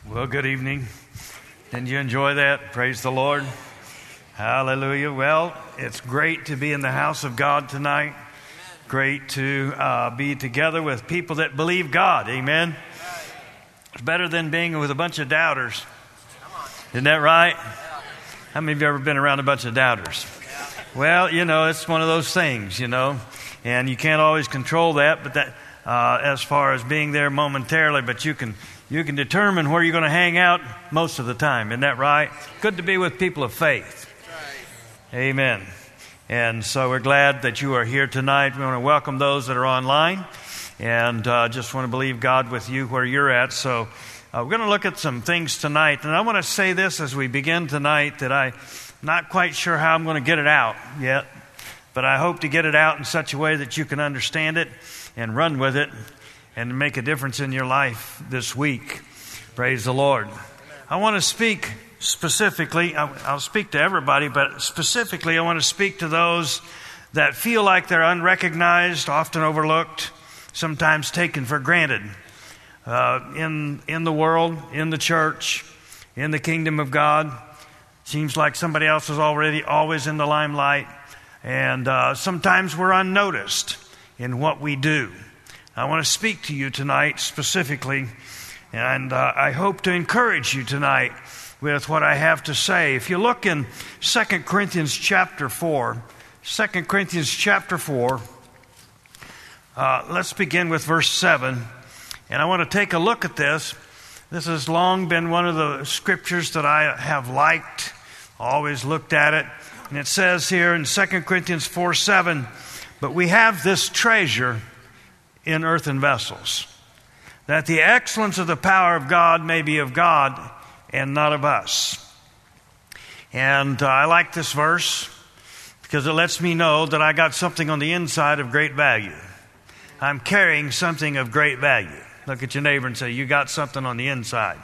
Well, good evening. Didn't you enjoy that? Praise the Lord. Hallelujah. Well, it's great to be in the house of God tonight. Great to be together with people that believe God. Amen. It's better than being with a bunch of doubters. Isn't that right? How many of you ever been around a bunch of doubters? Well, it's one of those things, and you can't always control that, but that as far as being there momentarily, but you can determine where you're going to hang out most of the time. Isn't that right? Good to be with people of faith. Amen. And so we're glad that you are here tonight. We want to welcome those that are online, and just want to believe God with you where you're at. So we're going to look at some things tonight. And I want to say this as we begin tonight, that I'm not quite sure how I'm going to get it out yet, but I hope to get it out in such a way that you can understand it and run with it and make a difference in your life this week. Praise the Lord. I want to speak specifically, I'll speak to everybody, but specifically I want to speak to those that feel like they're unrecognized, often overlooked, sometimes taken for granted in the world, in the church, in the kingdom of God. Seems like somebody else is always in the limelight, and sometimes we're unnoticed in what we do. I want to speak to you tonight specifically, and I hope to encourage you tonight with what I have to say. If you look in 2 Corinthians chapter 4, 2 Corinthians chapter 4, let's begin with verse 7, and I want to take a look at this. This has long been one of the scriptures that I have liked, always looked at it, and it says here in 2 Corinthians 4:7, "But we have this treasure in earthen vessels, that the excellence of the power of God may be of God and not of us." And I like this verse because it lets me know that I got something on the inside of great value. I'm carrying something of great value. Look at your neighbor and say, you got something on the inside.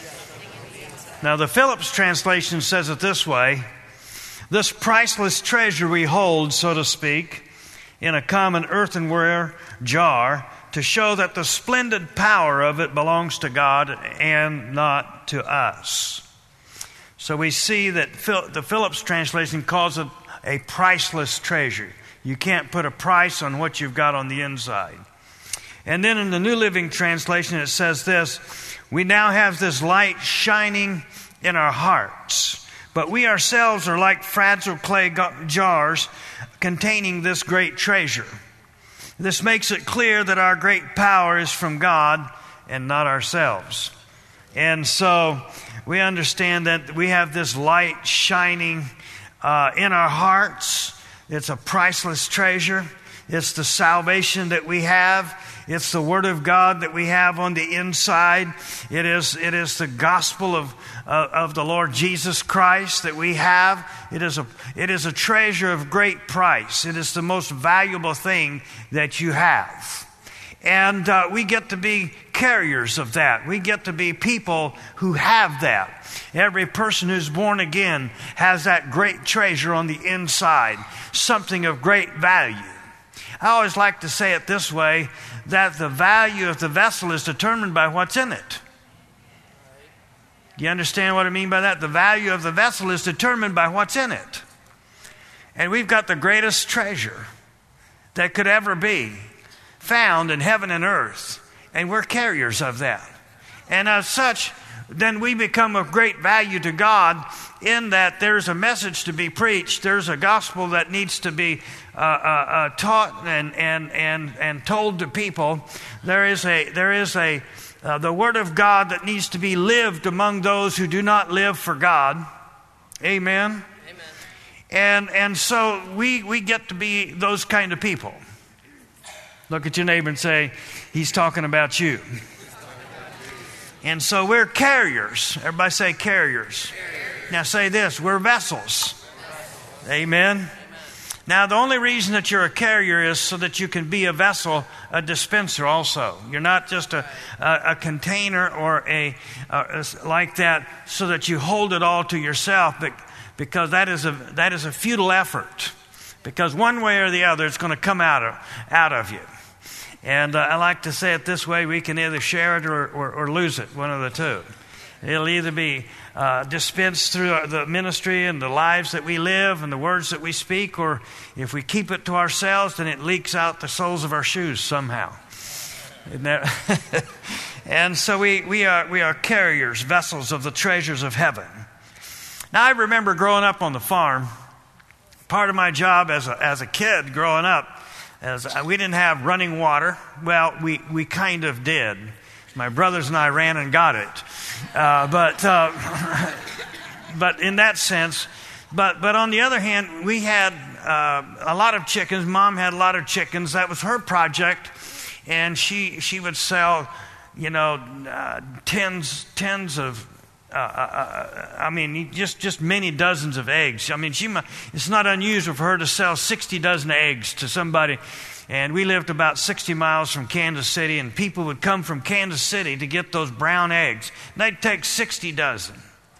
Now the Phillips translation says it this way: "This priceless treasure we hold, so to speak, in a common earthenware jar, to show that the splendid power of it belongs to God and not to us." So we see that the Phillips translation calls it a priceless treasure. You can't put a price on what you've got on the inside. And then in the New Living Translation it says this: "We now have this light shining in our hearts, but we ourselves are like fragile clay jars containing this great treasure. This makes it clear that our great power is from God and not ourselves." And so we understand that we have this light shining in our hearts. It's a priceless treasure. It's the salvation that we have. It's the Word of God that we have on the inside. It is the gospel of the Lord Jesus Christ that we have. It is a treasure of great price. It is the most valuable thing that you have. And we get to be carriers of that. We get to be people who have that. Every person who's born again has that great treasure on the inside, something of great value. I always like to say it this way, that the value of the vessel is determined by what's in it. You understand what I mean by that? The value of the vessel is determined by what's in it. And we've got the greatest treasure that could ever be found in heaven and earth, and we're carriers of that. And as such, then we become of great value to God in that there's a message to be preached. There's a gospel that needs to be taught and told to people. There is the Word of God that needs to be lived among those who do not live for God. Amen. Amen. And so we get to be those kind of people. Look at your neighbor and say, he's talking about you. And so we're carriers. Everybody say carriers. Now say this: we're vessels. Amen. Now the only reason that you're a carrier is so that you can be a vessel, a dispenser also. You're not just a container or like that so that you hold it all to yourself, but because that is a futile effort. Because one way or the other it's going to come out of you. And I like to say it this way: we can either share it or lose it, one of the two. It'll either be dispensed through the ministry and the lives that we live and the words that we speak, or if we keep it to ourselves, then it leaks out the soles of our shoes somehow. Isn't that? And so we are carriers, vessels of the treasures of heaven. Now, I remember growing up on the farm. Part of my job as a kid growing up, we didn't have running water. Well, we kind of did. My brothers and I ran and got it. But in that sense, but on the other hand, we had a lot of chickens. Mom had a lot of chickens. That was her project, and she would sell, tens of. Just many dozens of eggs. It's not unusual for her to sell 60 dozen eggs to somebody. And we lived about 60 miles from Kansas City, and people would come from Kansas City to get those brown eggs. And they'd take 60 dozen,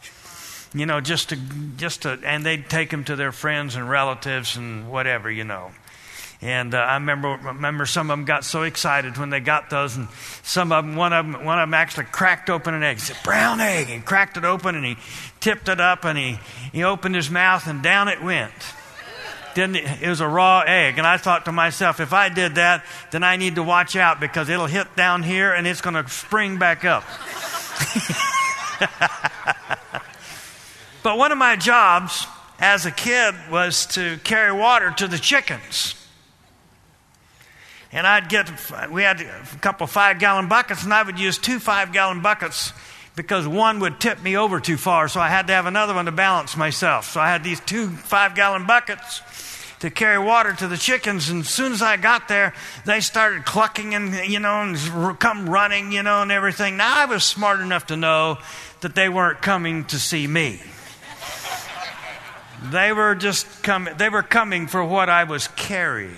and they'd take them to their friends and relatives and whatever, And I remember some of them got so excited when they got those, and one of them actually cracked open an egg. He said, "Brown egg," and cracked it open, and he tipped it up, and he opened his mouth, and down it went. It was a raw egg, and I thought to myself, if I did that, then I need to watch out, because it'll hit down here, and it's going to spring back up. But one of my jobs as a kid was to carry water to the chickens. And we had a couple of 5-gallon buckets, and I would use 2 5-gallon buckets because one would tip me over too far, so I had to have another one to balance myself. So I had these 2 5-gallon buckets to carry water to the chickens, and as soon as I got there, they started clucking and come running, and everything. Now, I was smart enough to know that they weren't coming to see me. They were coming for what I was carrying.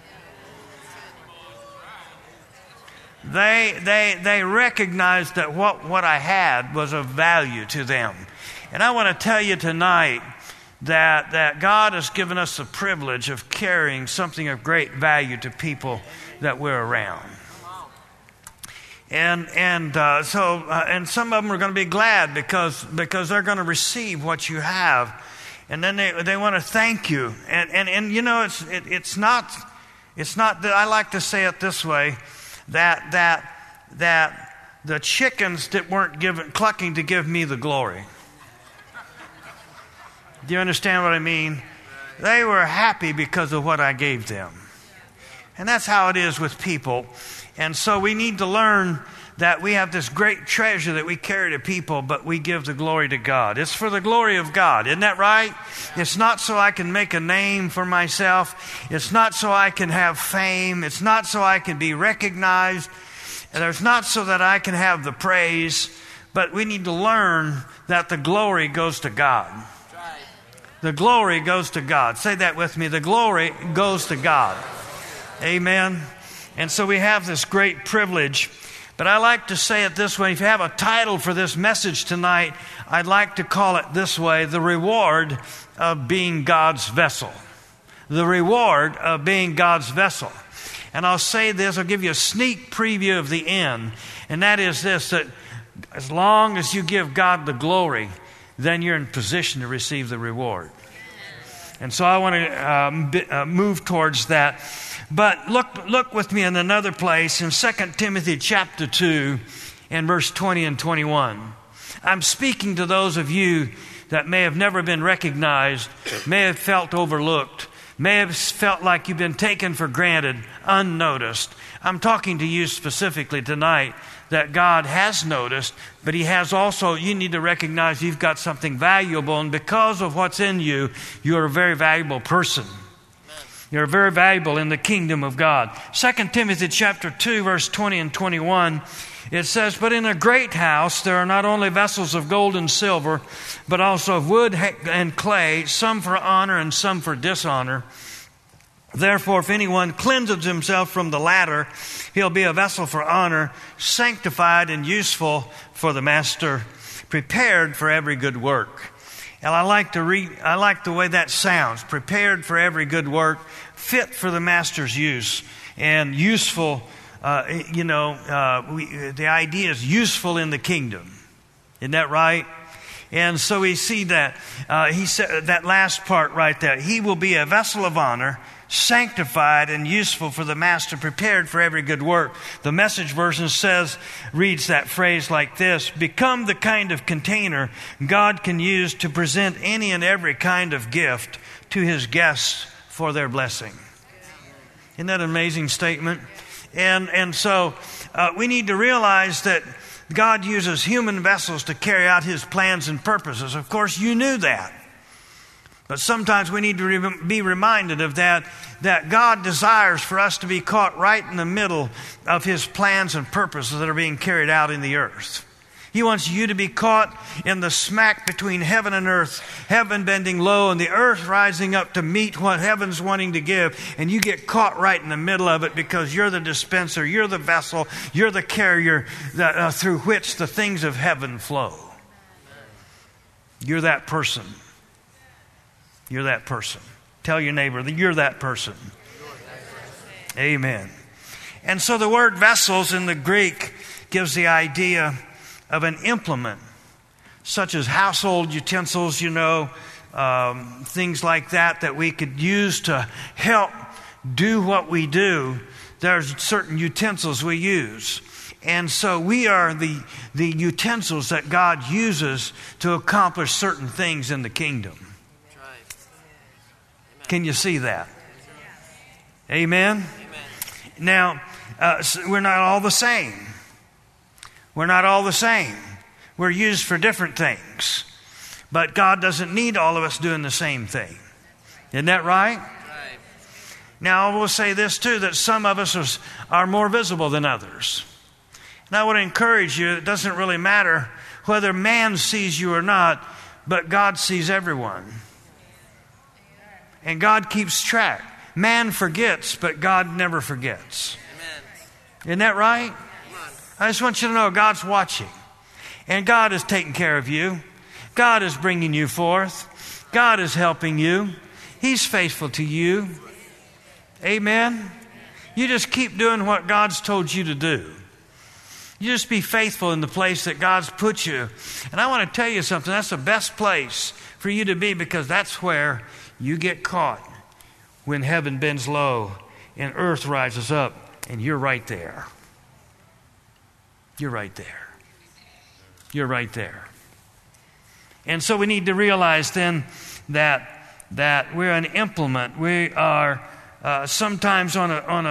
They recognized that what I had was of value to them. And I want to tell you tonight that God has given us the privilege of carrying something of great value to people that we're around. And some of them are going to be glad because they're going to receive what you have, and then they want to thank you. And it's not that. I like to say it this way. That the chickens that weren't clucking to give me the glory. Do you understand what I mean? They were happy because of what I gave them. And that's how it is with people. And so we need to learn that we have this great treasure that we carry to people, but we give the glory to God. It's for the glory of God. Isn't that right? It's not so I can make a name for myself. It's not so I can have fame. It's not so I can be recognized. And it's not so that I can have the praise. But we need to learn that the glory goes to God. The glory goes to God. Say that with me. The glory goes to God. Amen. And so we have this great privilege. But I like to say it this way. If you have a title for this message tonight, I'd like to call it this way: the reward of being God's vessel. The reward of being God's vessel. And I'll say this, I'll give you a sneak preview of the end. And that is this, that as long as you give God the glory, then you're in position to receive the reward. And so I want to move towards that. But look with me in another place in 2 Timothy chapter 2 and verse 20 and 21. I'm speaking to those of you that may have never been recognized, may have felt overlooked, may have felt like you've been taken for granted, unnoticed. I'm talking to you specifically tonight that God has noticed, but He has also, you need to recognize you've got something valuable, and because of what's in you, you're a very valuable person. You're very valuable in the kingdom of God. 2 Timothy chapter 2, verse 20 and 21, it says, "But in a great house there are not only vessels of gold and silver, but also of wood and clay, some for honor and some for dishonor. Therefore, if anyone cleanses himself from the latter, he'll be a vessel for honor, sanctified and useful for the master, prepared for every good work." And I like the way that sounds. Prepared for every good work, fit for the master's use, and useful. The idea is useful in the kingdom. Isn't that right? And so we see that. He said that last part right there. He will be a vessel of honor, sanctified and useful for the master, prepared for every good work. The Message version reads that phrase like this: become the kind of container God can use to present any and every kind of gift to his guests for their blessing. Isn't that an amazing statement? And so we need to realize that God uses human vessels to carry out his plans and purposes. Of course, you knew that. But sometimes we need to be reminded of that God desires for us to be caught right in the middle of his plans and purposes that are being carried out in the earth. He wants you to be caught in the smack between heaven and earth, heaven bending low and the earth rising up to meet what heaven's wanting to give. And you get caught right in the middle of it because you're the dispenser, you're the vessel, you're the carrier through which the things of heaven flow. You're that person. You're that person. Tell your neighbor that you're that person. Amen. And so the word vessels in the Greek gives the idea of an implement, such as household utensils, things like that we could use to help do what we do. There's certain utensils we use. And so we are the utensils that God uses to accomplish certain things in the kingdom. Can you see that? Amen? Now, we're not all the same. We're not all the same. We're used for different things. But God doesn't need all of us doing the same thing. Isn't that right? Now, I will say this too, that some of us are more visible than others. And I would encourage you, it doesn't really matter whether man sees you or not, but God sees everyone. And God keeps track. Man forgets, but God never forgets. Isn't that right? I just want you to know God's watching. And God is taking care of you. God is bringing you forth. God is helping you. He's faithful to you. Amen? You just keep doing what God's told you to do. You just be faithful in the place that God's put you. And I want to tell you something. That's the best place for you to be, because that's where you get caught when heaven bends low and earth rises up, and you're right there. You're right there. You're right there. And so we need to realize then that we're an implement. We are sometimes on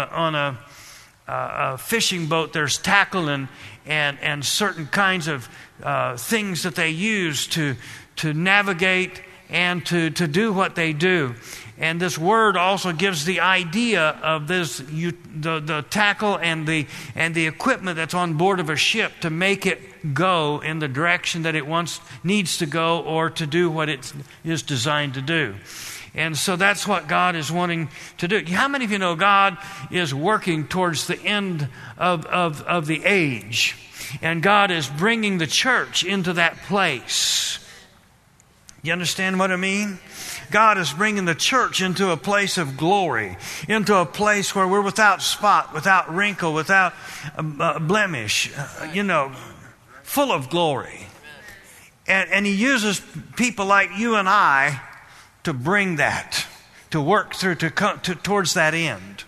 a fishing boat. There's tackle and certain kinds of things that they use to navigate and to do what they do. And this word also gives the idea of this, the tackle and the equipment that's on board of a ship to make it go in the direction that it needs to go, or to do what it is designed to do. And so that's what God is wanting to do. How many of you know God is working towards the end of the age? And God is bringing the church into that place. You understand what I mean? God is bringing the church into a place of glory, into a place where we're without spot, without wrinkle, without blemish, full of glory. And He uses people like you and I to bring that, to work through, to come towards that end.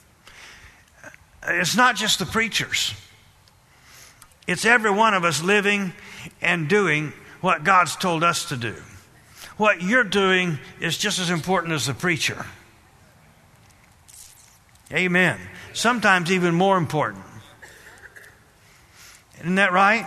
It's not just the preachers. It's every one of us living and doing what God's told us to do. What you're doing is just as important as the preacher. Amen. Sometimes even more important. Isn't that right?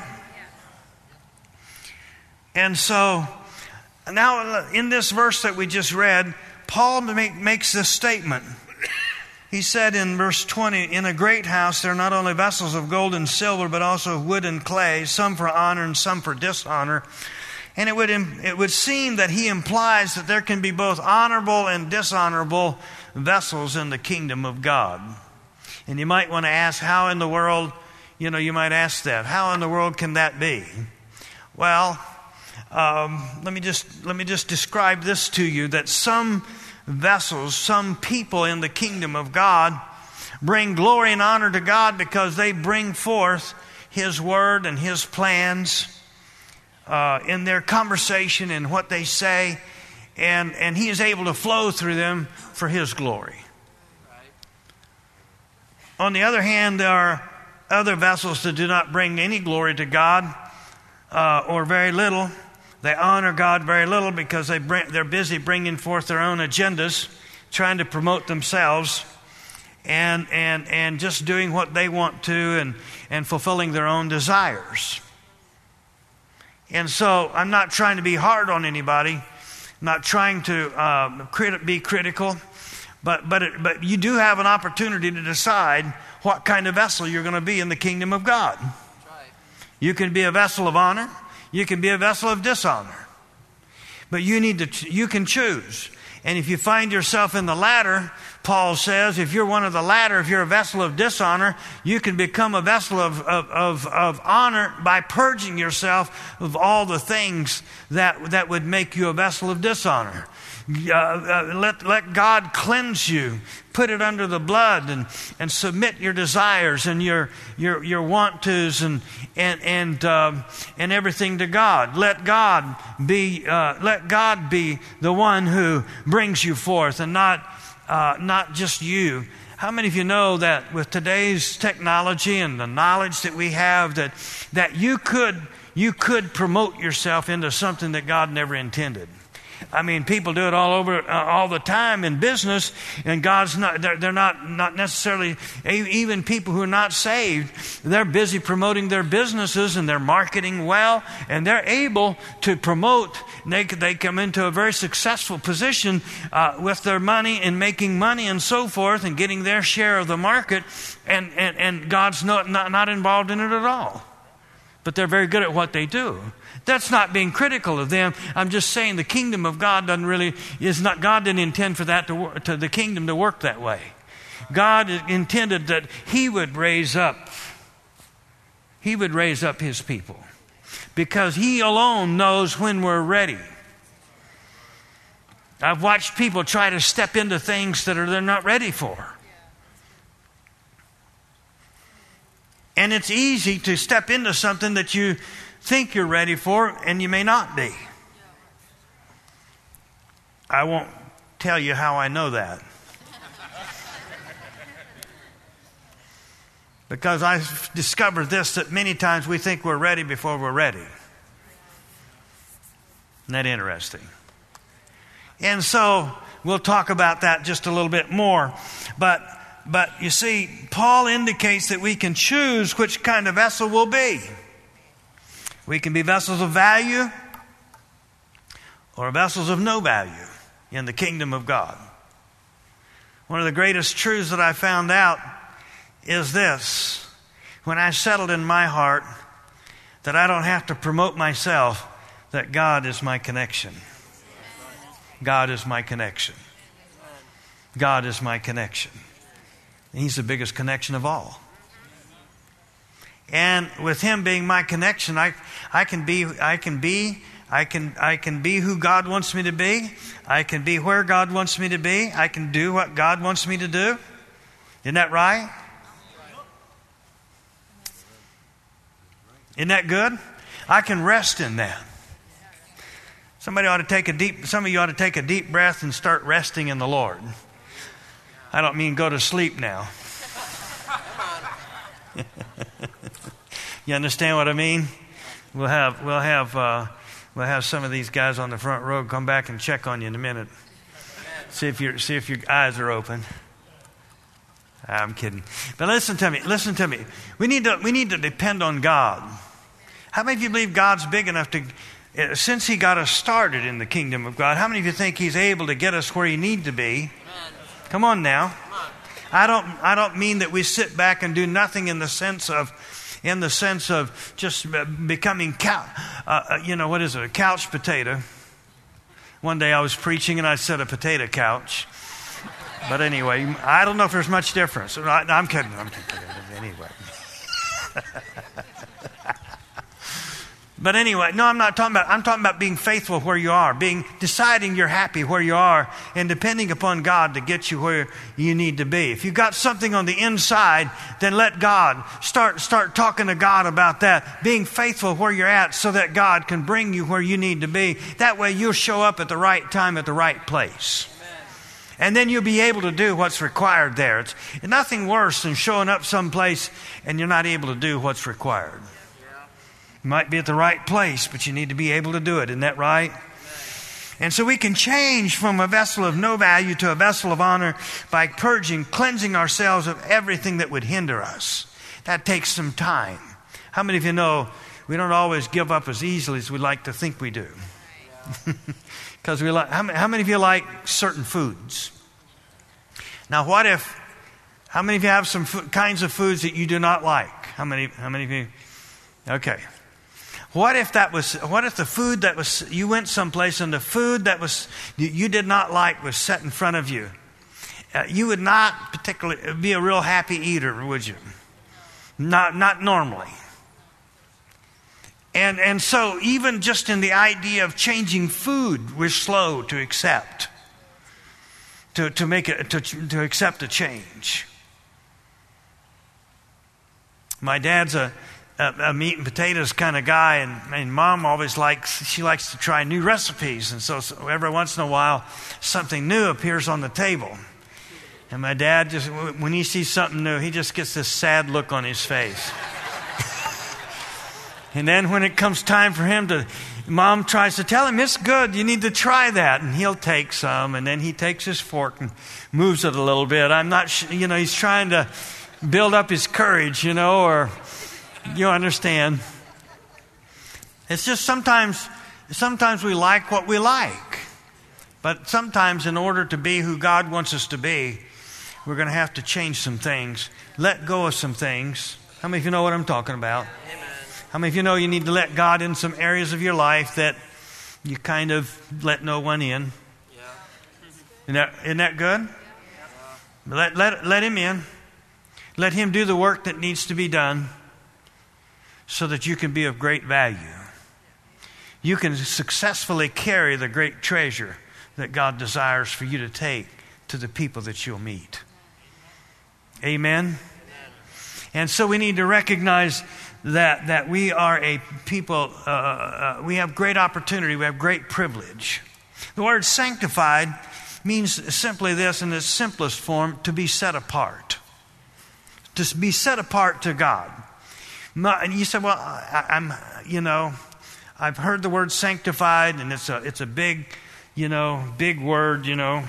And so, now in this verse that we just read, Paul makes this statement. He said in verse 20, "In a great house there are not only vessels of gold and silver, but also of wood and clay, some for honor and some for dishonor." And it would seem that he implies that there can be both honorable and dishonorable vessels in the kingdom of God. And you might want to ask, how in the world, you might ask that, how in the world can that be? Well, let me just describe this to you, that some vessels, some people in the kingdom of God bring glory and honor to God because they bring forth His word and His plans in their conversation and what they say, and He is able to flow through them for His glory. On the other hand, there are other vessels that do not bring any glory to God, or very little. They honor God very little because they're busy bringing forth their own agendas, trying to promote themselves, and just doing what they want to, and fulfilling their own desires. And so I'm not trying to be hard on anybody, I'm not trying to be critical, but you do have an opportunity to decide what kind of vessel you're going to be in the kingdom of God. You can be a vessel of honor, you can be a vessel of dishonor. But you can choose. And if you find yourself in the latter, Paul says, if you're one of the latter, if you're a vessel of dishonor, you can become a vessel of honor by purging yourself of all the things that would make you a vessel of dishonor. Let God cleanse you. Put it under the blood and submit your desires and your want tos and everything to God. Let God be the one who brings you forth, and not just you. How many of you know that with today's technology and the knowledge that we have, that you could promote yourself into something that God never intended? I mean, people do it all the time in business, and they're not necessarily, even people who are not saved, they're busy promoting their businesses and they're marketing well, and they're able to promote. They come into a very successful position with their money and making money and so forth and getting their share of the market, and God's not involved in it at all. But they're very good at what they do. That's not being critical of them. I'm just saying the kingdom of God God didn't intend for the kingdom to work that way. God intended that He would raise up His people, because He alone knows when we're ready. I've watched people try to step into things that they're not ready for. And it's easy to step into something that you think you're ready for, and you may not be. I won't tell you how I know that. Because I've discovered this, that many times we think we're ready before we're ready. Isn't that interesting? And so we'll talk about that just a little bit more. But you see, Paul indicates that we can choose which kind of vessel we'll be. We can be vessels of value or vessels of no value in the kingdom of God. One of the greatest truths that I found out is this: when I settled in my heart that I don't have to promote myself, that God is my connection. God is my connection. God is my connection. He's the biggest connection of all. And with Him being my connection, I can be who God wants me to be. I can be where God wants me to be. I can do what God wants me to do. Isn't that right? Isn't that good? I can rest in that. Some of you ought to take a deep breath and start resting in the Lord. I don't mean go to sleep now. You understand what I mean? We'll have some of these guys on the front row come back and check on you in a minute. See if your eyes are open. I'm kidding. But listen to me. We need to depend on God. How many of you believe God's big enough to, since He got us started in the kingdom of God, how many of you think He's able to get us where He need to be? Come on now. I don't mean that we sit back and do nothing in the sense of just becoming a couch potato. One day I was preaching and I said a potato couch. But anyway, I don't know if there's much difference. I'm kidding. Anyway. But anyway, no, I'm talking about being faithful where you are, deciding you're happy where you are, and depending upon God to get you where you need to be. If you've got something on the inside, then let God start talking to God about that, being faithful where you're at so that God can bring you where you need to be. That way you'll show up at the right time at the right place. And then you'll be able to do what's required there. It's nothing worse than showing up someplace and you're not able to do what's required. You might be at the right place, but you need to be able to do it. Isn't that right? And so we can change from a vessel of no value to a vessel of honor by cleansing ourselves of everything that would hinder us. That takes some time. How many of you know we don't always give up as easily as we like to think we do? Because how many of you like certain foods? Now, how many of you have some kinds of foods that you do not like? How many of you? Okay. What if the food that was, you went someplace and the food that was, you did not like was set in front of you? You would not particularly be a real happy eater, would you? Not normally. And so even just in the idea of changing food, we're slow to accept, to accept a change. My dad's a meat and potatoes kind of guy, and Mom always likes to try new recipes, and so every once in a while something new appears on the table. And my dad, just when he sees something new, he just gets this sad look on his face. And then when it comes time for him Mom tries to tell him, it's good, you need to try that. And he'll take some, and then he takes his fork and moves it a little bit. I'm not sure, he's trying to build up his courage, or you understand. It's just sometimes we like what we like. But sometimes in order to be who God wants us to be, we're going to have to change some things, let go of some things. How many of you know what I'm talking about? Amen. How many of you know you need to let God in some areas of your life that you kind of let no one in? Yeah. Isn't that good? Yeah. Let him in. Let him do the work that needs to be done so that you can be of great value. You can successfully carry the great treasure that God desires for you to take to the people that you'll meet. Amen? And so we need to recognize that we are a people, we have great opportunity, we have great privilege. The word sanctified means simply this in its simplest form, to be set apart. To be set apart to God. And you say, well, I've heard the word sanctified, and it's a big, big word,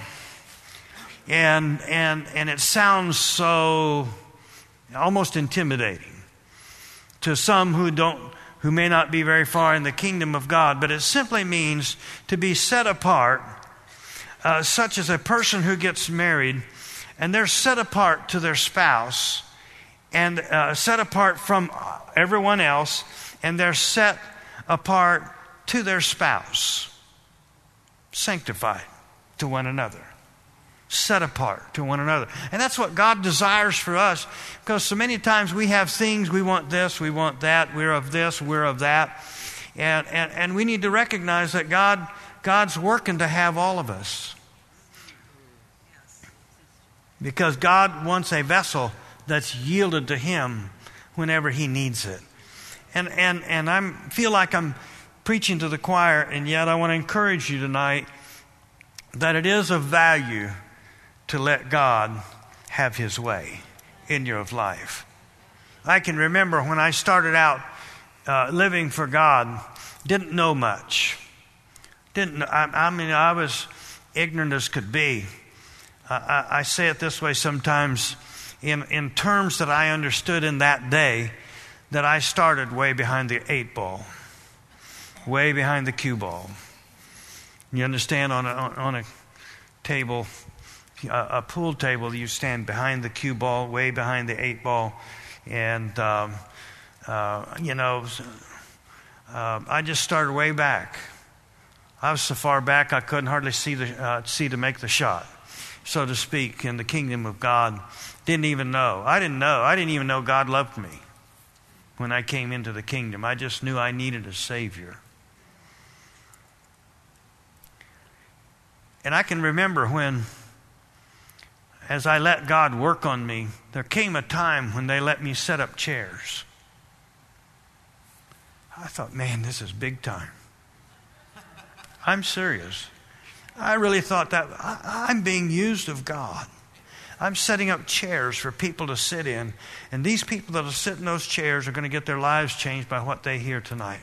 and it sounds so almost intimidating to some who may not be very far in the kingdom of God. But it simply means to be set apart, such as a person who gets married, and they're set apart to their spouse, and set apart from everyone else, and they're set apart to their spouse, sanctified to one another, set apart to one another. And that's what God desires for us, because so many times we have things, we want this, we want that, we're of this, we're of that, and we need to recognize that God's working to have all of us, because God wants a vessel that's yielded to Him whenever He needs it. And I feel like I'm preaching to the choir, and yet I want to encourage you tonight that it is of value to let God have His way in your life. I can remember when I started out living for God, didn't know much. I was ignorant as could be. I say it this way sometimes, in terms that I understood in that day, that I started way behind the 8 ball, way behind the cue ball. You understand, on a table, a pool table, you stand behind the cue ball, way behind the 8 ball, and I just started way back. I was so far back I couldn't hardly see to make the shot, so to speak, in the kingdom of God. Didn't even know. I didn't even know God loved me. when I came into the kingdom. I just knew I needed a Savior. And I can remember when, as I let God work on me, there came a time when they let me set up chairs. I thought, man, this is big time. I'm serious. I really thought that I'm being used of God. I'm setting up chairs for people to sit in, and these people that will sit in those chairs are going to get their lives changed by what they hear tonight.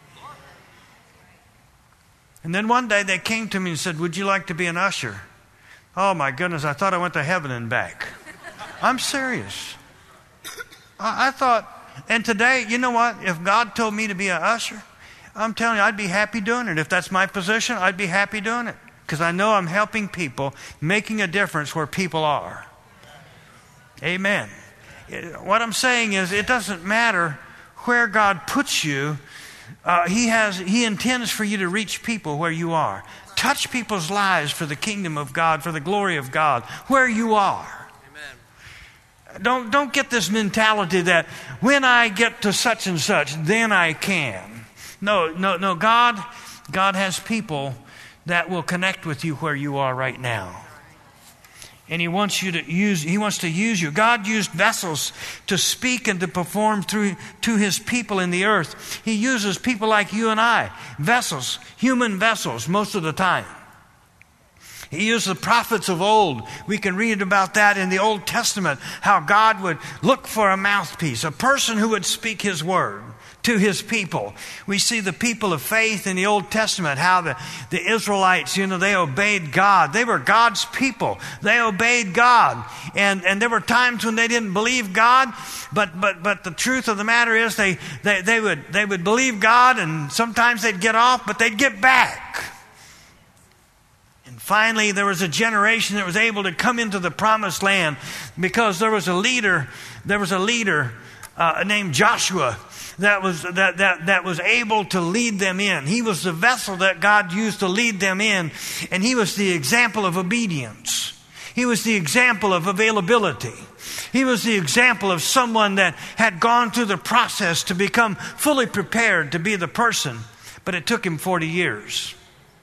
And then one day they came to me and said, would you like to be an usher? Oh my goodness, I thought I went to heaven and back. I'm serious. I thought, and today, you know what? If God told me to be an usher, I'm telling you, I'd be happy doing it. If that's my position, I'd be happy doing it. Because I know I'm helping people, making a difference where people are. Amen. What I'm saying is, it doesn't matter where God puts you. He intends for you to reach people where you are. Touch people's lives for the kingdom of God, for the glory of God, where you are. Amen. Don't get this mentality that when I get to such and such, then I can. No. God has people that will connect with you where you are right now. And He wants to use you. God used vessels to speak and to perform to His people in the earth. He uses people like you and I, vessels, human vessels, most of the time. He used the prophets of old. We can read about that in the Old Testament, how God would look for a mouthpiece, a person who would speak His word to His people. We see the people of faith in the Old Testament, how the Israelites, they obeyed God. They were God's people. They obeyed God. And there were times when they didn't believe God, but the truth of the matter is they would believe God, and sometimes they'd get off, but they'd get back. And finally, there was a generation that was able to come into the promised land because there was a leader named Joshua that was able to lead them in. He was the vessel that God used to lead them in, and he was the example of obedience. He was the example of availability. He was the example of someone that had gone through the process to become fully prepared to be the person, but it took him 40 years.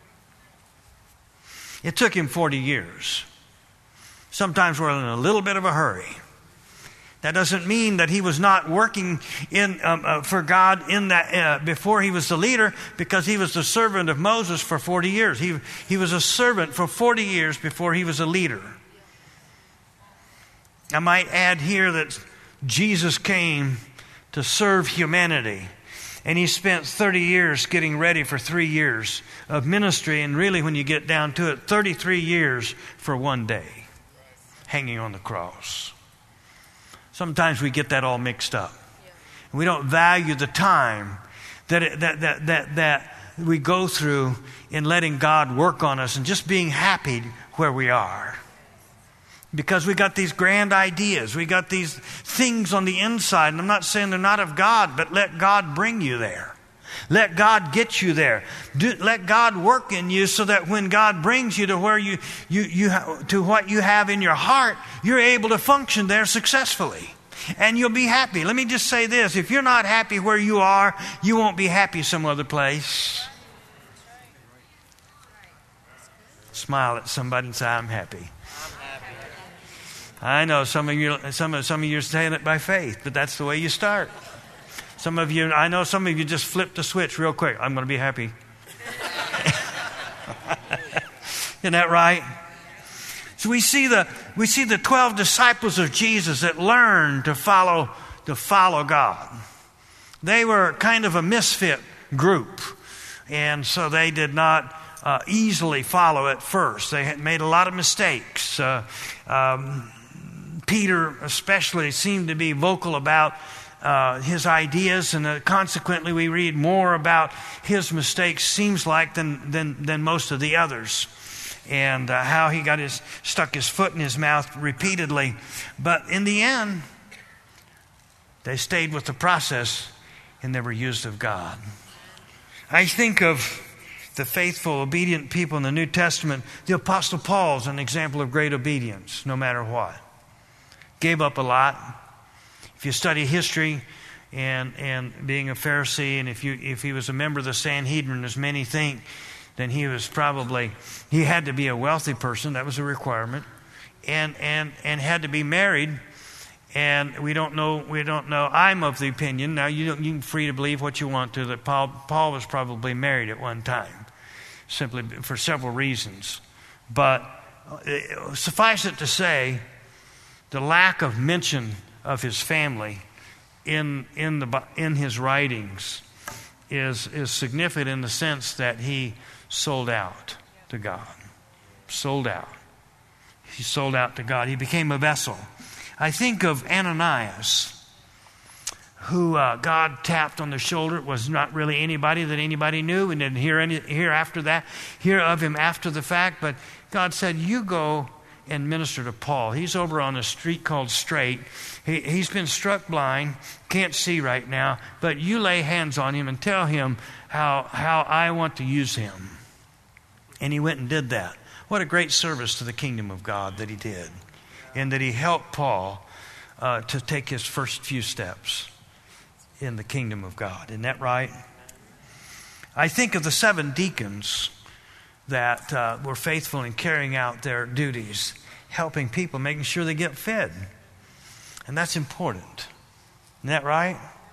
It took him 40 years. Sometimes we're in a little bit of a hurry. That doesn't mean that he was not working for God in that before he was the leader, because he was the servant of Moses for 40 years. He was a servant for 40 years before he was a leader. I might add here that Jesus came to serve humanity, and he spent 30 years getting ready for 3 years of ministry, and really when you get down to it, 33 years for one day, hanging on the cross. Sometimes we get that all mixed up. We don't value the time that we go through in letting God work on us and just being happy where we are. Because we got these grand ideas. We got these things on the inside. And I'm not saying they're not of God, but let God bring you there. Let God get you there. Let God work in you so that when God brings you to where to what you have in your heart, you're able to function there successfully. And you'll be happy. Let me just say this. If you're not happy where you are, you won't be happy some other place. Smile at somebody and say, I'm happy. I know some of you are saying it by faith, but that's the way you start. I know some of you just flip the switch real quick. I'm going to be happy. Isn't that right? So we see the 12 disciples of Jesus that learned to follow God. They were kind of a misfit group, and so they did not easily follow at first. They had made a lot of mistakes. Peter especially seemed to be vocal about his ideas, and consequently we read more about his mistakes, seems like, than most of the others, and how he stuck his foot in his mouth repeatedly. But in the end, they stayed with the process and they were used of God. I think of the faithful, obedient people in the New Testament. The Apostle Paul is an example of great obedience, no matter what. Gave up a lot. If you study history, and being a Pharisee, and if he was a member of the Sanhedrin, as many think, then he had to be a wealthy person. That was a requirement, and had to be married. And we don't know. I'm of the opinion, now you're free to believe what you want to, that Paul was probably married at one time, simply for several reasons. But suffice it to say, the lack of mention of his family in his writings is significant in the sense that he sold out to God. Sold out. He sold out to God. He became a vessel. I think of Ananias, who God tapped on the shoulder. It was not really anybody that anybody knew, and didn't hear of him after the fact. But God said, "You go and minister to Paul. He's over on a street called Straight. He's been struck blind, can't see right now. But you lay hands on him and tell him how I want to use him." And he went and did that. What a great service to the kingdom of God that he did. And that he helped Paul to take his first few steps in the kingdom of God. Isn't that right? I think of the 7 deacons that were faithful in carrying out their duties, helping people, making sure they get fed. And that's important. Isn't that right?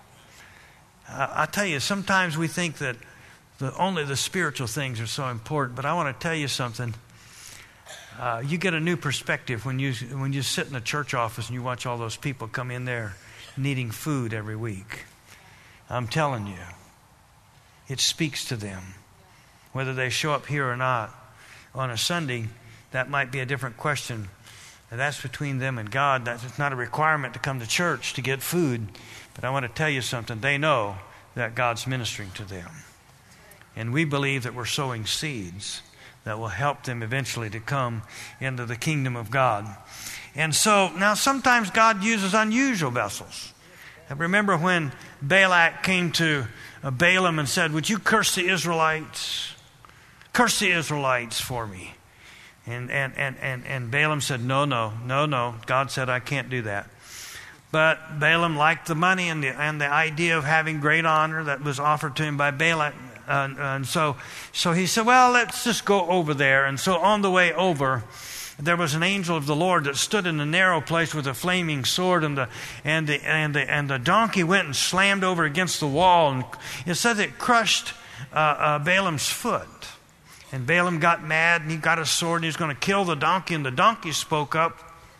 I tell you, sometimes we think that only the spiritual things are so important, but I want to tell you something. You get a new perspective when you sit in a church office and you watch all those people come in there needing food every week. I'm telling you, it speaks to them. Whether they show up here or not on a Sunday, that might be a different question. And that's between them and God. That's not a requirement to come to church to get food. But I want to tell you something. They know that God's ministering to them. And we believe that we're sowing seeds that will help them eventually to come into the kingdom of God. And so, now sometimes God uses unusual vessels. I remember when Balak came to Balaam and said, "Would you curse the Israelites? Curse the Israelites for me." And Balaam said, No. God said, "I can't do that." But Balaam liked the money and the idea of having great honor that was offered to him by Balak. And so he said, "Well, let's just go over there." And so on the way over, there was an angel of the Lord that stood in a narrow place with a flaming sword, and the donkey went and slammed over against the wall, and it said it crushed Balaam's foot. And Balaam got mad, and he got a sword, and he was going to kill the donkey, and the donkey spoke up.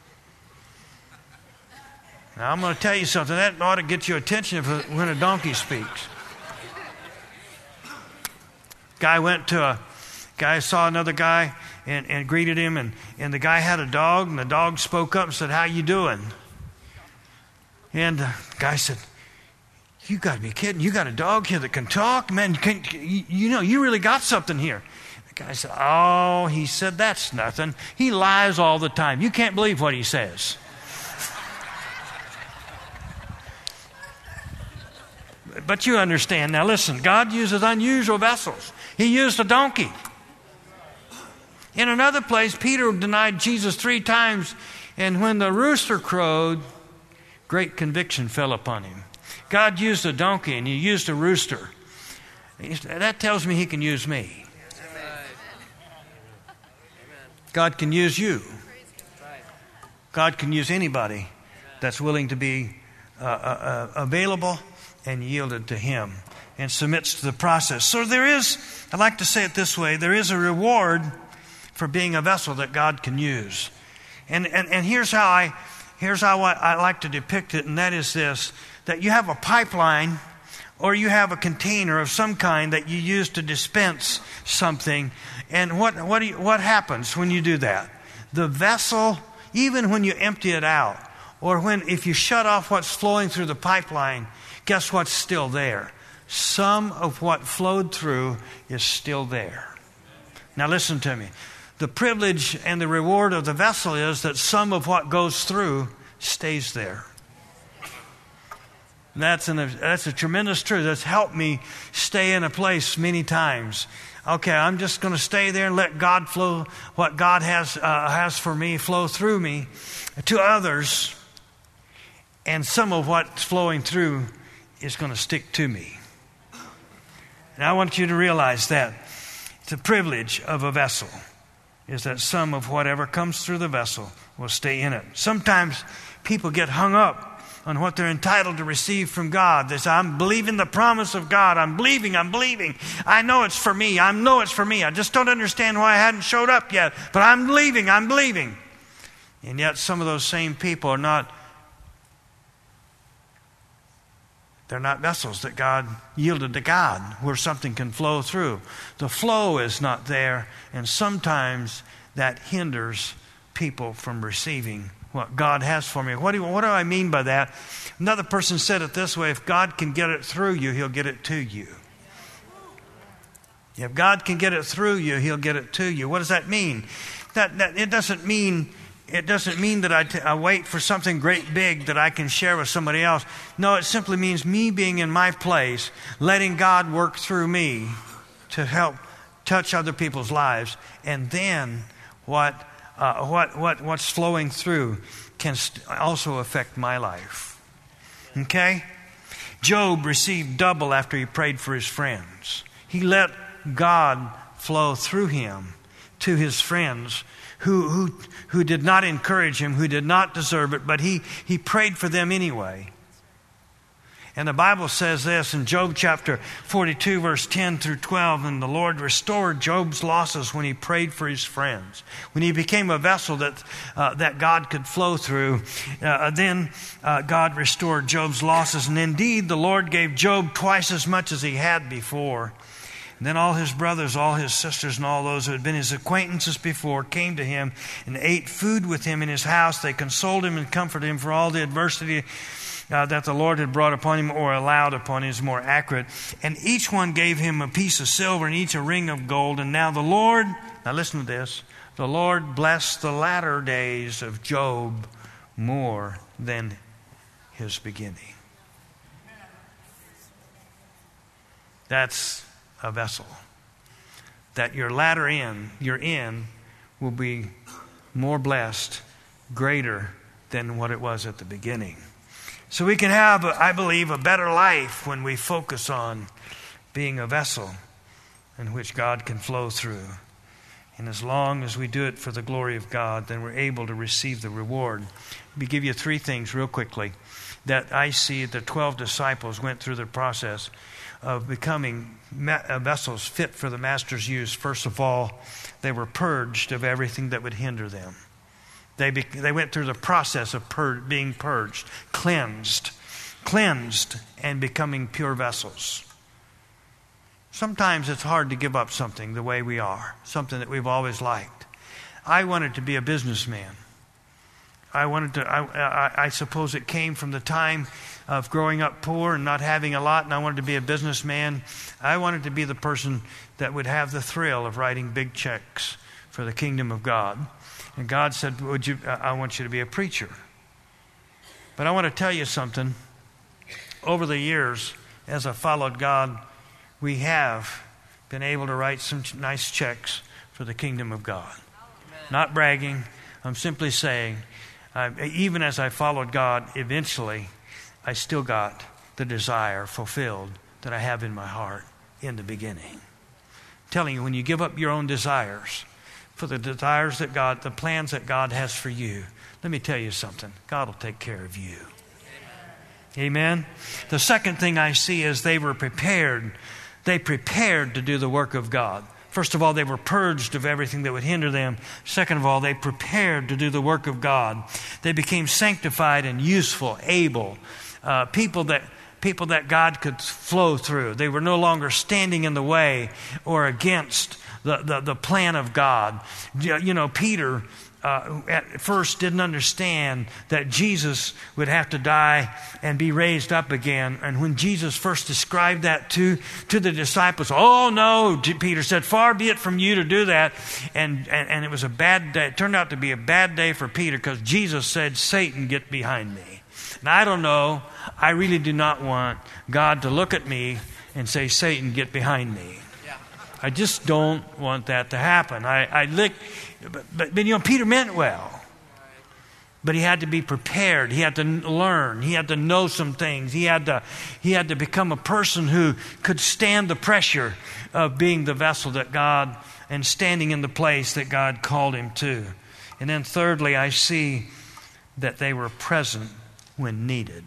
Now, I'm going to tell you something. That ought to get your attention when a donkey speaks. Guy saw another guy and greeted him, and the guy had a dog, and the dog spoke up and said, "How you doing?" And the guy said, "You got to be kidding. You got a dog here that can talk? Man, you really got something here." The guy said, "Oh," he said, "that's nothing. He lies all the time. You can't believe what he says." But you understand. Now listen, God uses unusual vessels. He used a donkey. In another place, Peter denied Jesus 3 times, and when the rooster crowed, great conviction fell upon him. God used a donkey, and he used a rooster. That tells me he can use me. God can use you. God can use anybody that's willing to be available and yielded to him and submits to the process. So there is, I like to say it this way, there is a reward for being a vessel that God can use. And here's how I like to depict it, and that is this, that you have a pipeline or you have a container of some kind that you use to dispense something. And what happens when you do that? The vessel, even when you empty it out, or if you shut off what's flowing through the pipeline, guess what's still there? Some of what flowed through is still there. Now listen to me. The privilege and the reward of the vessel is that some of what goes through stays there. And that's a tremendous truth. That's helped me stay in a place many times. Okay, I'm just going to stay there and let God flow, what God has for me, flow through me to others. And some of what's flowing through is going to stick to me. And I want you to realize that the privilege of a vessel is that some of whatever comes through the vessel will stay in it. Sometimes people get hung up on what they're entitled to receive from God. They say, I'm believing the promise of God. I'm believing. I know it's for me. I just don't understand why I hadn't showed up yet. But I'm believing. And yet some of those same people are not vessels that God yielded to God where something can flow through. The flow is not there, and sometimes that hinders people from receiving what God has for me. What do I mean by that? Another person said it this way: if God can get it through you, He'll get it to you. If God can get it through you, He'll get it to you. What does that mean? It doesn't mean that I wait for something great big that I can share with somebody else. No, it simply means me being in my place, letting God work through me to help touch other people's lives, and then what's flowing through can also affect my life. Okay? Job received double after he prayed for his friends. He let God flow through him to his friends who did not encourage him, who did not deserve it, but he prayed for them anyway. And the Bible says this in Job chapter 42, verse 10 through 12, and the Lord restored Job's losses when he prayed for his friends. When he became a vessel that God could flow through, then God restored Job's losses. And indeed, the Lord gave Job twice as much as he had before. And then all his brothers, all his sisters, and all those who had been his acquaintances before came to him and ate food with him in his house. They consoled him and comforted him for all the adversity that the Lord had brought upon him, or allowed upon him is more accurate. And each one gave him a piece of silver and each a ring of gold. And now the Lord, now listen to this, the Lord blessed the latter days of Job more than his beginning. That's a vessel. That your latter end, your end, will be more blessed, greater than what it was at the beginning. So we can have, I believe, a better life when we focus on being a vessel in which God can flow through. And as long as we do it for the glory of God, then we're able to receive the reward. Let me give you three things real quickly that I see the 12 disciples went through the process of becoming vessels fit for the Master's use. First of all, they were purged of everything that would hinder them. They went through the process of being purged, cleansed, and becoming pure vessels. Sometimes it's hard to give up something the way we are, something that we've always liked. I wanted to be a businessman. I suppose it came from the time of growing up poor and not having a lot, and I wanted to be a businessman. I wanted to be the person that would have the thrill of writing big checks for the kingdom of God. And God said, I want you to be a preacher. But I want to tell you something. Over the years, as I followed God, we have been able to write some nice checks for the kingdom of God. Amen. Not bragging. I'm simply saying, even as I followed God, eventually, I still got the desire fulfilled that I have in my heart in the beginning. I'm telling you, when you give up your own desires for the desires that God, the plans that God has for you, let me tell you something. God will take care of you. Amen. The second thing I see is they were prepared. They prepared to do the work of God. First of all, they were purged of everything that would hinder them. Second of all, they prepared to do the work of God. They became sanctified and useful, able, people that God could flow through. They were no longer standing in the way or against the plan of God. You know, Peter at first didn't understand that Jesus would have to die and be raised up again. And when Jesus first described that to the disciples, oh no, Peter said, far be it from you to do that. And it was a bad day. It turned out to be a bad day for Peter because Jesus said, Satan, get behind me. And I don't know, I really do not want God to look at me and say, Satan, get behind me. I just don't want that to happen. But you know, Peter meant well. But he had to be prepared. He had to learn. He had to know some things. He had to become a person who could stand the pressure of being the vessel that God, and standing in the place that God called him to. And then thirdly, I see that they were present when needed.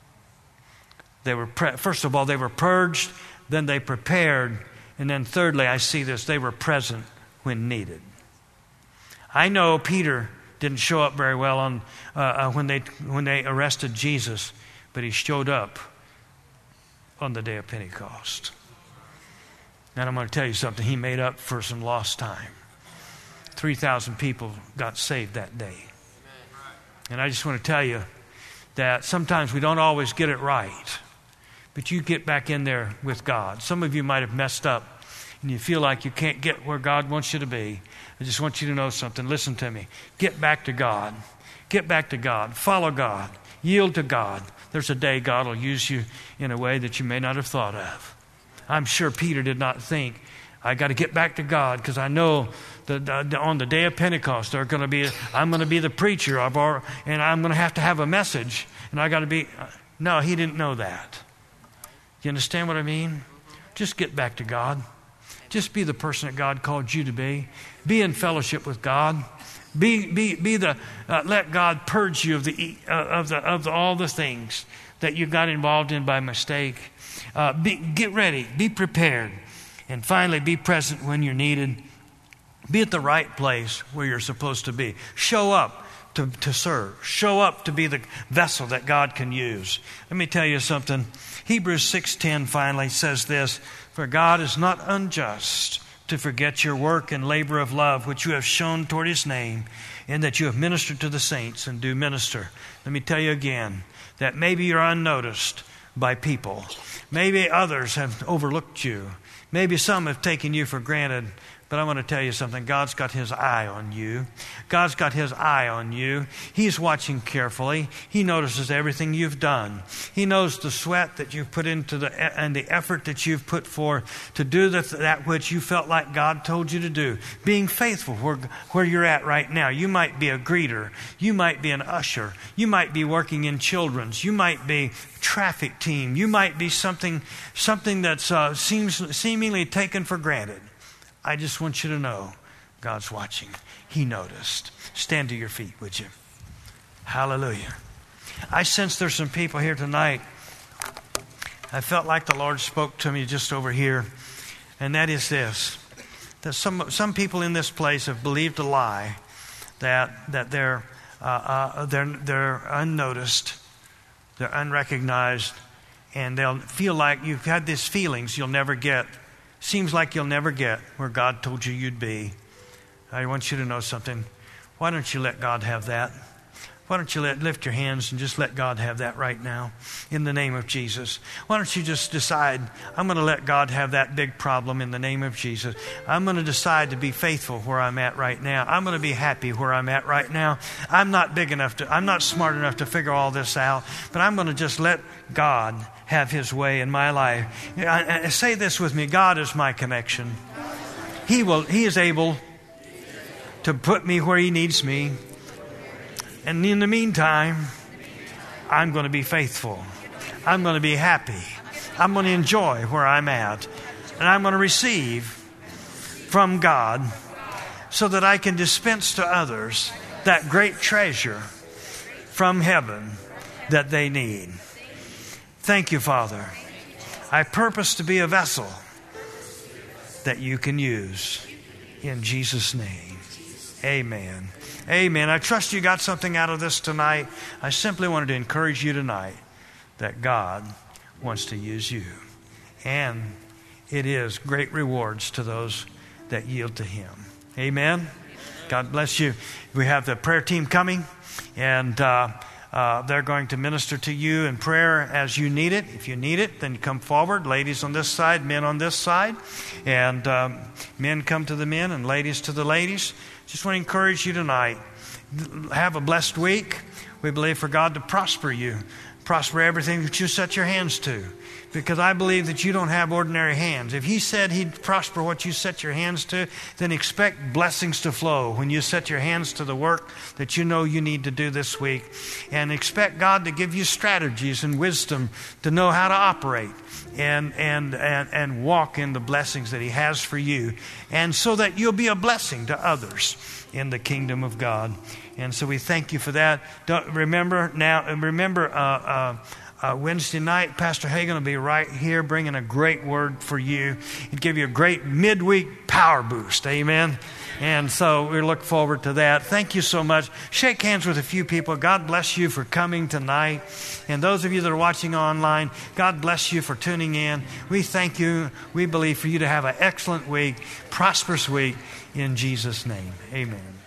First of all, they were purged, then they prepared, and then thirdly, I see this, they were present when needed. I know Peter didn't show up very well on when they arrested Jesus, but he showed up on the day of Pentecost. And I'm going to tell you something, he made up for some lost time. 3,000 people got saved that day. And I just want to tell you that sometimes we don't always get it right, but you get back in there with God. Some of you might have messed up and you feel like you can't get where God wants you to be. I just want you to know something. Listen to me. Get back to God. Get back to God. Follow God. Yield to God. There's a day God will use you in a way that you may not have thought of. I'm sure Peter did not think, I got to get back to God because I know that on the day of Pentecost I'm going to be the preacher and I'm going to have a message and I got to be. No, he didn't know that. You understand what I mean? Just get back to God. Just be the person that God called you to be. Be in fellowship with God. Let God purge you of all the things that you got involved in by mistake. Get ready. Be prepared. And finally, be present when you're needed. Be at the right place where you're supposed to be. Show up to serve. Show up to be the vessel that God can use. Let me tell you something. Hebrews 6:10 finally says this, "For God is not unjust to forget your work and labor of love, which you have shown toward his name, and that you have ministered to the saints and do minister." Let me tell you again that maybe you're unnoticed by people. Maybe others have overlooked you. Maybe some have taken you for granted. But I want to tell you something. God's got his eye on you. God's got his eye on you. He's watching carefully. He notices everything you've done. He knows the sweat that you've put into and the effort that you've put forth to do that which you felt like God told you to do. Being faithful where you're at right now. You might be a greeter. You might be an usher. You might be working in children's. You might be traffic team. You might be something that's seemingly taken for granted. I just want you to know God's watching. He noticed. Stand to your feet, would you? Hallelujah. I sense there's some people here tonight. I felt like the Lord spoke to me just over here. And that is this. That some people in this place have believed a lie that they're unnoticed, they're unrecognized, and they'll feel like you've had these feelings you'll never get. Seems like you'll never get where God told you you'd be. I want you to know something. Why don't you let God have that? Why don't you lift your hands and just let God have that right now in the name of Jesus? Why don't you just decide, I'm going to let God have that big problem in the name of Jesus. I'm going to decide to be faithful where I'm at right now. I'm going to be happy where I'm at right now. I'm not smart enough to figure all this out, but I'm going to just let God have his way in my life. Say this with me. God is my connection. He is able to put me where he needs me. And in the meantime, I'm going to be faithful. I'm going to be happy. I'm going to enjoy where I'm at. And I'm going to receive from God so that I can dispense to others that great treasure from heaven that they need. Thank you, Father. I purpose to be a vessel that you can use. In Jesus' name, amen. Amen. I trust you got something out of this tonight. I simply wanted to encourage you tonight that God wants to use you. And it is great rewards to those that yield to him. Amen. God bless you. We have the prayer team coming, and they're going to minister to you in prayer as you need it. If you need it, then come forward. Ladies on this side, men on this side. And men come to the men and ladies to the ladies. Just want to encourage you tonight. Have a blessed week. We believe for God to prosper you. Prosper everything that you set your hands to. because I believe that you don't have ordinary hands. If he said he'd prosper what you set your hands to, then expect blessings to flow when you set your hands to the work that you know you need to do this week. And expect God to give you strategies and wisdom to know how to operate and walk in the blessings that he has for you, and so that you'll be a blessing to others in the kingdom of God. And so we thank you for that. Remember Wednesday night, Pastor Hagan will be right here bringing a great word for you and give you a great midweek power boost. Amen. And so we look forward to that. Thank you so much. Shake hands with a few people. God bless you for coming tonight. And those of you that are watching online, God bless you for tuning in. We thank you. We believe for you to have an excellent week, prosperous week in Jesus' name. Amen.